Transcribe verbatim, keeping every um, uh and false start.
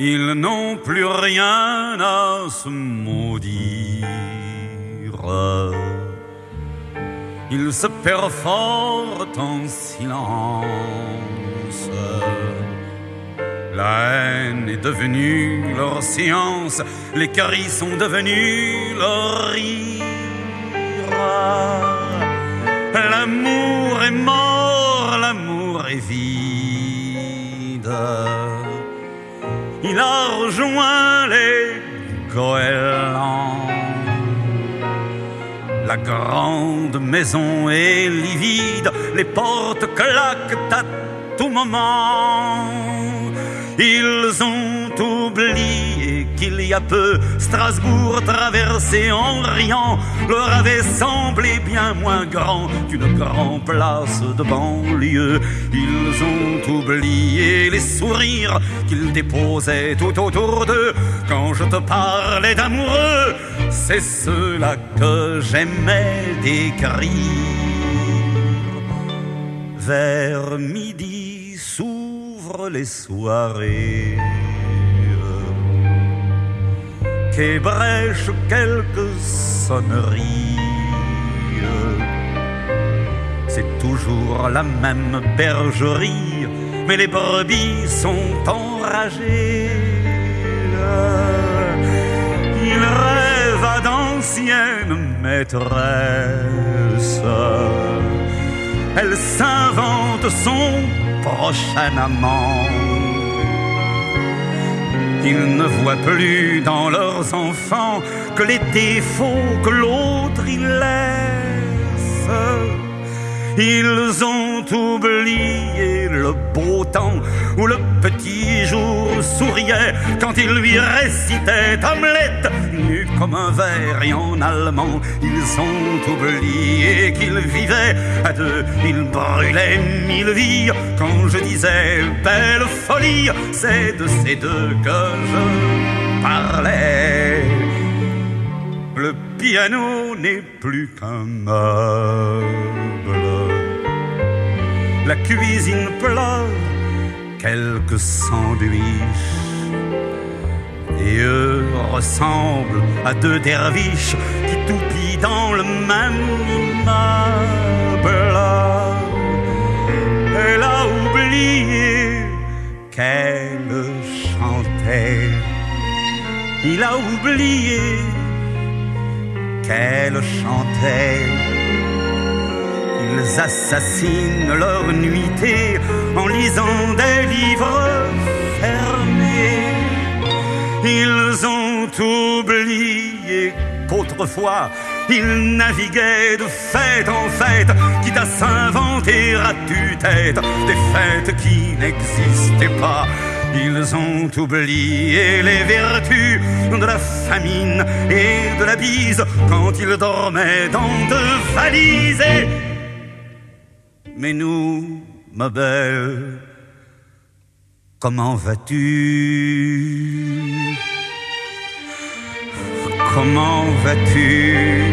Ils n'ont plus rien à se maudire. Ils se perforent en silence. La haine est devenue leur science, les cris sont devenus leur rire. L'amour est mort, l'amour est vide. Il a rejoint les goélands. La grande maison est livide, les portes claquent à tout moment. Ils ont oublié qu'il y a peu Strasbourg traversé en riant leur avait semblé bien moins grand qu'une grande place de banlieue. Ils ont oublié les sourires qu'ils déposaient tout autour d'eux quand je te parlais d'amoureux. C'est ceux-là que j'aimais décrire. Vers midi s'ouvrent les soirées, qu'ébrèchent quelques sonneries. C'est toujours la même bergerie, mais les brebis sont enragées. Ils rêvent à d'anciennes maîtresses. Elle s'invente son prochain amant. Ils ne voient plus dans leurs enfants que les défauts que l'autre y laisse. Ils ont oublié le beau temps où le petit jour souriait quand il lui récitait Hamlet, nu comme un ver et en allemand. Ils ont oublié qu'ils vivaient à deux, ils brûlaient mille vies. Quand je disais belle folie, c'est de ces deux que je parlais. Le piano n'est plus qu'un meuble. La cuisine pleure quelques sandwichs. Et eux ressemblent à deux derviches qui toupillent dans le même immeuble. Elle a oublié qu'elle chantait. Il a oublié qu'elle chantait. Ils assassinent leur nuitée en lisant des livres fermés. Ils ont oublié qu'autrefois ils naviguaient de fête en fête, quitte à s'inventer à tue-tête des fêtes qui n'existaient pas. Ils ont oublié les vertus de la famine et de la bise quand ils dormaient dans deux valises. Mais nous, ma belle, comment vas-tu? Comment vas-tu?